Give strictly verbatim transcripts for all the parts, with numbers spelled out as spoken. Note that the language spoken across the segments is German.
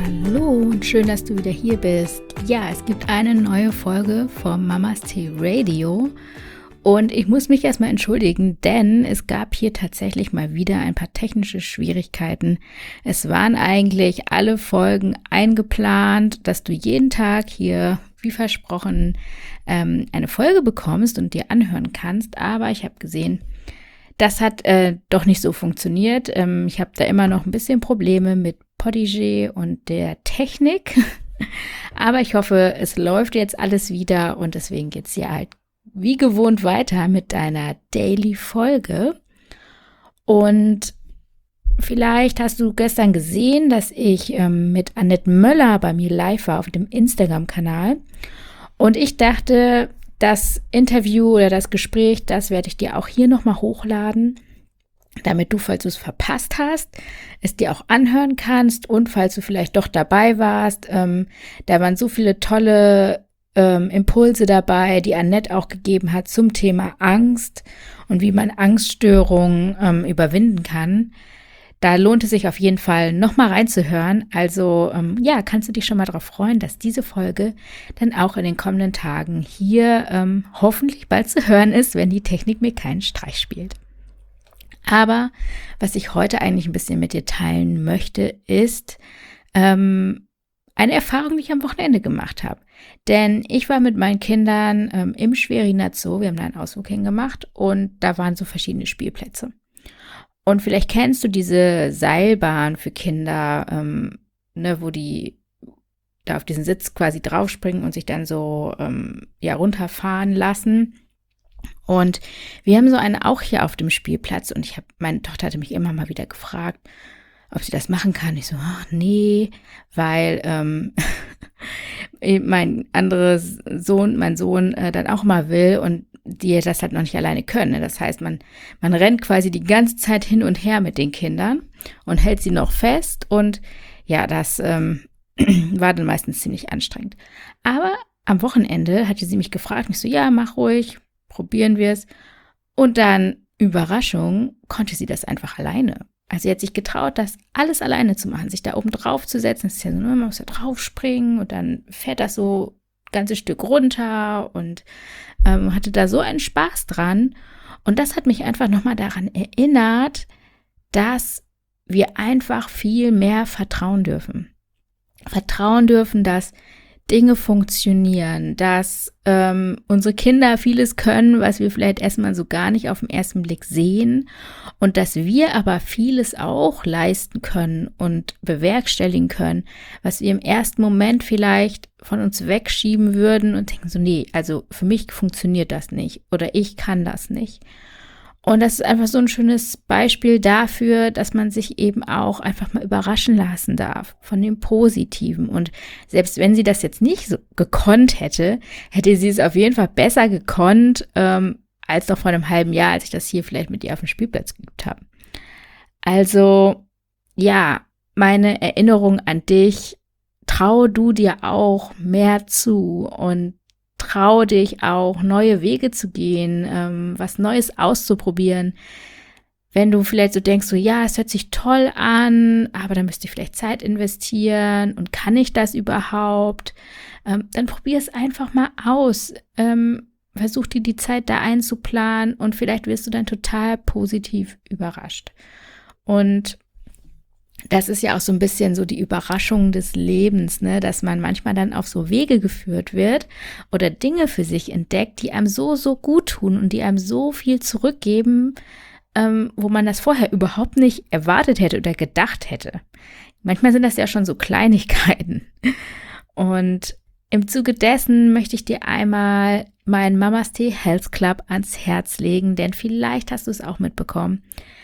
Hallo und schön, dass du wieder hier bist. Ja, es gibt eine neue Folge vom Mamas Tea Radio und ich muss mich erstmal entschuldigen, denn es gab hier tatsächlich mal wieder ein paar technische Schwierigkeiten. Es waren eigentlich alle Folgen eingeplant, dass du jeden Tag hier, wie versprochen, ähm, eine Folge bekommst und dir anhören kannst, aber ich habe gesehen, das hat äh, doch nicht so funktioniert. Ähm, ich habe da immer noch ein bisschen Probleme mit Podigy und der Technik. Aber ich hoffe, es läuft jetzt alles wieder und deswegen geht es hier halt wie gewohnt weiter mit einer Daily-Folge. Und vielleicht hast du gestern gesehen, dass ich ähm, mit Annette Möller bei mir live war auf dem Instagram-Kanal. Und ich dachte, das Interview oder das Gespräch, das werde ich dir auch hier nochmal hochladen, damit du, falls du es verpasst hast, es dir auch anhören kannst und falls du vielleicht doch dabei warst, ähm, da waren so viele tolle ähm, Impulse dabei, die Annette auch gegeben hat zum Thema Angst und wie man Angststörungen ähm, überwinden kann. Da lohnt es sich auf jeden Fall nochmal reinzuhören. Also ähm, ja, kannst du dich schon mal darauf freuen, dass diese Folge dann auch in den kommenden Tagen hier ähm, hoffentlich bald zu hören ist, wenn die Technik mir keinen Streich spielt. Aber was ich heute eigentlich ein bisschen mit dir teilen möchte, ist ähm, eine Erfahrung, die ich am Wochenende gemacht habe. Denn ich war mit meinen Kindern ähm, im Schweriner Zoo, wir haben da einen Ausflug hingemacht und da waren so verschiedene Spielplätze. Und vielleicht kennst du diese Seilbahn für Kinder, ähm, ne, wo die da auf diesen Sitz quasi draufspringen und sich dann so ähm, ja runterfahren lassen. Und wir haben so eine auch hier auf dem Spielplatz und ich habe, meine Tochter hatte mich immer mal wieder gefragt, ob sie das machen kann. Ich so, ach nee, weil ähm, mein anderes Sohn, mein Sohn äh, dann auch mal will und die das halt noch nicht alleine können. Das heißt, man, man rennt quasi die ganze Zeit hin und her mit den Kindern und hält sie noch fest und ja, das ähm, war dann meistens ziemlich anstrengend. Aber am Wochenende hatte sie mich gefragt, ich so, ja, mach ruhig, probieren wir es. Und dann, Überraschung, konnte sie das einfach alleine. Also sie hat sich getraut, das alles alleine zu machen, sich da oben drauf zu setzen. Das ist ja so, man muss da drauf springen und dann fährt das so ein ganzes Stück runter und ähm, hatte da so einen Spaß dran. Und das hat mich einfach nochmal daran erinnert, dass wir einfach viel mehr vertrauen dürfen. Vertrauen dürfen, dass Dinge funktionieren, dass ähm, unsere Kinder vieles können, was wir vielleicht erstmal so gar nicht auf den ersten Blick sehen und dass wir aber vieles auch leisten können und bewerkstelligen können, was wir im ersten Moment vielleicht von uns wegschieben würden und denken so, nee, also für mich funktioniert das nicht oder ich kann das nicht. Und das ist einfach so ein schönes Beispiel dafür, dass man sich eben auch einfach mal überraschen lassen darf von dem Positiven. Und selbst wenn sie das jetzt nicht so gekonnt hätte, hätte sie es auf jeden Fall besser gekonnt, ähm, als noch vor einem halben Jahr, als ich das hier vielleicht mit ihr auf dem Spielplatz geübt habe. Also, ja, meine Erinnerung an dich, trau du dir auch mehr zu und trau dich auch, neue Wege zu gehen, ähm, was Neues auszuprobieren. Wenn du vielleicht so denkst, so ja, es hört sich toll an, aber da müsste ich vielleicht Zeit investieren und kann ich das überhaupt? Ähm, dann probier es einfach mal aus. Ähm, versuch dir die Zeit da einzuplanen und vielleicht wirst du dann total positiv überrascht. Und das ist ja auch so ein bisschen so die Überraschung des Lebens, ne, dass man manchmal dann auf so Wege geführt wird oder Dinge für sich entdeckt, die einem so, so gut tun und die einem so viel zurückgeben, ähm, wo man das vorher überhaupt nicht erwartet hätte oder gedacht hätte. Manchmal sind das ja schon so Kleinigkeiten. Und im Zuge dessen möchte ich dir einmal meinen Mamas Tea Health Club ans Herz legen, denn vielleicht hast du es auch mitbekommen.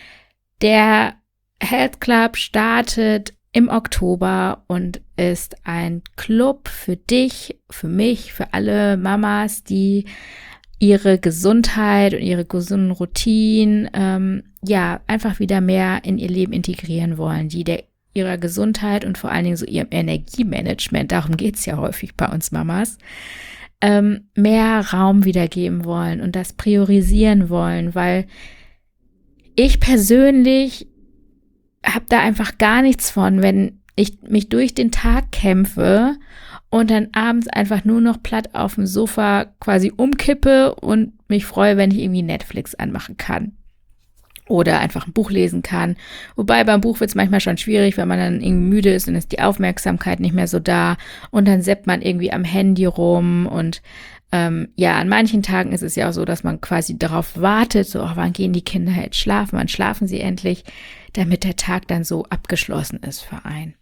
Der Health Club startet im Oktober und ist ein Club für dich, für mich, für alle Mamas, die ihre Gesundheit und ihre gesunden Routinen ähm, ja einfach wieder mehr in ihr Leben integrieren wollen, die der, ihrer Gesundheit und vor allen Dingen so ihrem Energiemanagement, darum geht es ja häufig bei uns Mamas, ähm, mehr Raum wiedergeben wollen und das priorisieren wollen, weil ich persönlich habe da einfach gar nichts von, wenn ich mich durch den Tag kämpfe und dann abends einfach nur noch platt auf dem Sofa quasi umkippe und mich freue, wenn ich irgendwie Netflix anmachen kann. Oder einfach ein Buch lesen kann. Wobei beim Buch wird es manchmal schon schwierig, wenn man dann irgendwie müde ist und ist die Aufmerksamkeit nicht mehr so da. Und dann zappt man irgendwie am Handy rum. Und ähm, ja, an manchen Tagen ist es ja auch so, dass man quasi darauf wartet, so, oh, wann gehen die Kinder jetzt schlafen, wann schlafen sie endlich, damit der Tag dann so abgeschlossen ist für einen.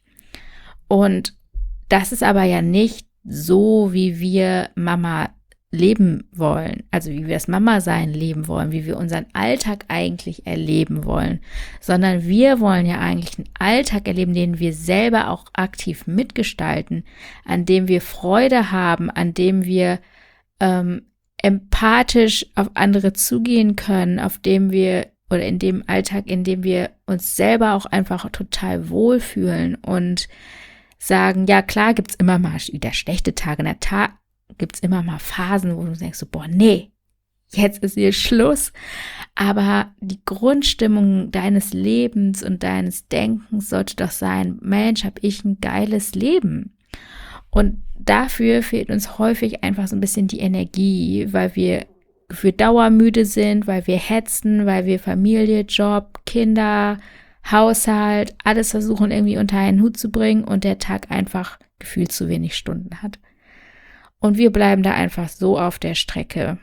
Und das ist aber ja nicht so, wie wir Mama leben wollen, also wie wir das Mama-Sein leben wollen, wie wir unseren Alltag eigentlich erleben wollen, sondern wir wollen ja eigentlich einen Alltag erleben, den wir selber auch aktiv mitgestalten, an dem wir Freude haben, an dem wir ähm, empathisch auf andere zugehen können, auf dem wir oder in dem Alltag, in dem wir uns selber auch einfach total wohlfühlen und sagen, ja klar, gibt's immer mal wieder schlechte Tage, na ta- gibt's immer mal Phasen, wo du denkst so, boah, nee, jetzt ist hier Schluss. Aber die Grundstimmung deines Lebens und deines Denkens sollte doch sein, Mensch, habe ich ein geiles Leben. Und dafür fehlt uns häufig einfach so ein bisschen die Energie, weil wir für dauermüde sind, weil wir hetzen, weil wir Familie, Job, Kinder, Haushalt, alles versuchen irgendwie unter einen Hut zu bringen und der Tag einfach gefühlt zu wenig Stunden hat. Und wir bleiben da einfach so auf der Strecke.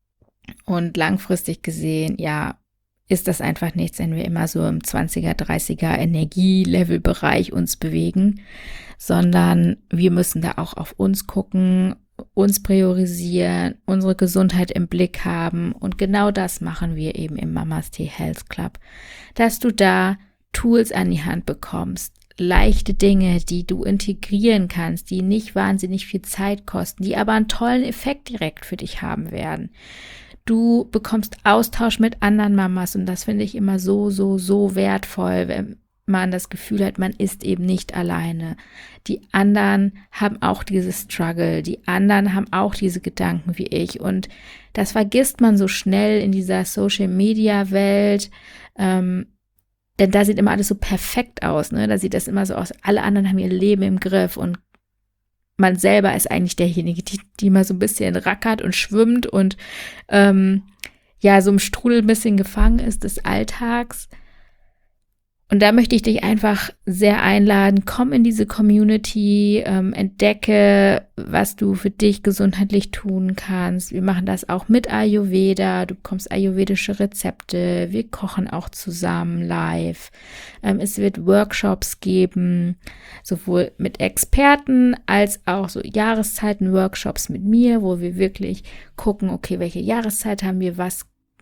Und langfristig gesehen, ja, ist das einfach nichts, wenn wir immer so im zwanziger, dreißiger Energielevelbereich uns bewegen, sondern wir müssen da auch auf uns gucken, uns priorisieren, unsere Gesundheit im Blick haben. Und genau das machen wir eben im Mamas Tea Health Club, dass du da Tools an die Hand bekommst, leichte Dinge, die du integrieren kannst, die nicht wahnsinnig viel Zeit kosten, die aber einen tollen Effekt direkt für dich haben werden. Du bekommst Austausch mit anderen Mamas und das finde ich immer so, so, so wertvoll, wenn man das Gefühl hat, man ist eben nicht alleine. Die anderen haben auch dieses Struggle, die anderen haben auch diese Gedanken wie ich und das vergisst man so schnell in dieser Social-Media-Welt, ähm, denn da sieht immer alles so perfekt aus, ne? Da sieht das immer so aus, alle anderen haben ihr Leben im Griff und man selber ist eigentlich derjenige, die, die mal so ein bisschen rackert und schwimmt und ähm, ja, so im Strudel ein bisschen gefangen ist des Alltags. Und da möchte ich dich einfach sehr einladen, komm in diese Community, ähm, entdecke, was du für dich gesundheitlich tun kannst. Wir machen das auch mit Ayurveda, du bekommst ayurvedische Rezepte, wir kochen auch zusammen live. Ähm, es wird Workshops geben, sowohl mit Experten als auch so Jahreszeiten-Workshops mit mir, wo wir wirklich gucken, okay, welche Jahreszeit haben wir, was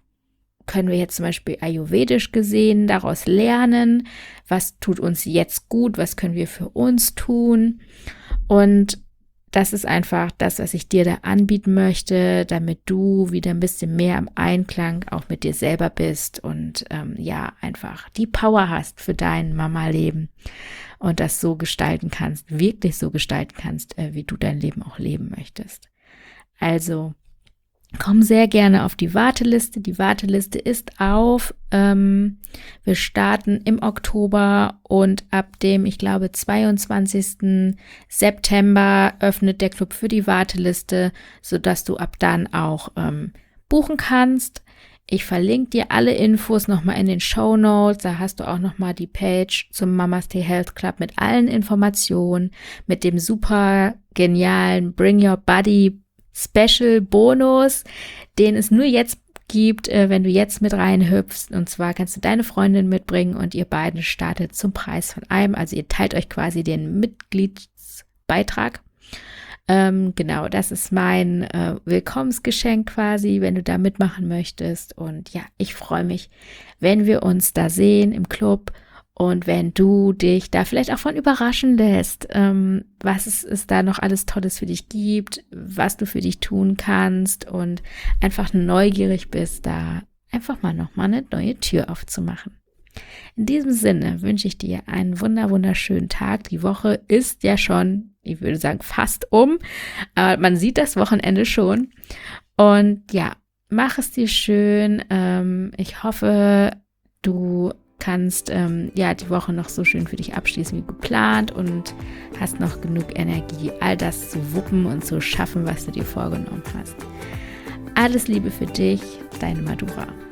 können wir jetzt zum Beispiel ayurvedisch gesehen daraus lernen, was tut uns jetzt gut, was können wir für uns tun und das ist einfach das, was ich dir da anbieten möchte, damit du wieder ein bisschen mehr im Einklang auch mit dir selber bist und ähm, ja, einfach die Power hast für dein Mama-Leben und das so gestalten kannst, wirklich so gestalten kannst, äh, wie du dein Leben auch leben möchtest. Also komm sehr gerne auf die Warteliste. Die Warteliste ist auf. Ähm, wir starten im Oktober und ab dem, ich glaube, zweiundzwanzigsten September öffnet der Club für die Warteliste, sodass du ab dann auch ähm, buchen kannst. Ich verlinke dir alle Infos nochmal in den Shownotes. Da hast du auch nochmal die Page zum Mamas Tea Health Club mit allen Informationen, mit dem super genialen Bring Your Body Special Bonus, den es nur jetzt gibt, äh, wenn du jetzt mit reinhüpfst. Und zwar kannst du deine Freundin mitbringen und ihr beiden startet zum Preis von einem. Also ihr teilt euch quasi den Mitgliedsbeitrag. Ähm, genau, das ist mein äh, Willkommensgeschenk quasi, wenn du da mitmachen möchtest. Und ja, ich freue mich, wenn wir uns da sehen im Club. Und wenn du dich da vielleicht auch von überraschen lässt, ähm, was es, es da noch alles Tolles für dich gibt, was du für dich tun kannst und einfach neugierig bist, da einfach mal nochmal eine neue Tür aufzumachen. In diesem Sinne wünsche ich dir einen wunder wunderschönen Tag. Die Woche ist ja schon, ich würde sagen, fast um, aber man sieht das Wochenende schon. Und ja, mach es dir schön. Ähm, ich hoffe, du kannst ähm, ja die Woche noch so schön für dich abschließen wie geplant und hast noch genug Energie, all das zu wuppen und zu schaffen, was du dir vorgenommen hast. Alles Liebe für dich, deine Madura.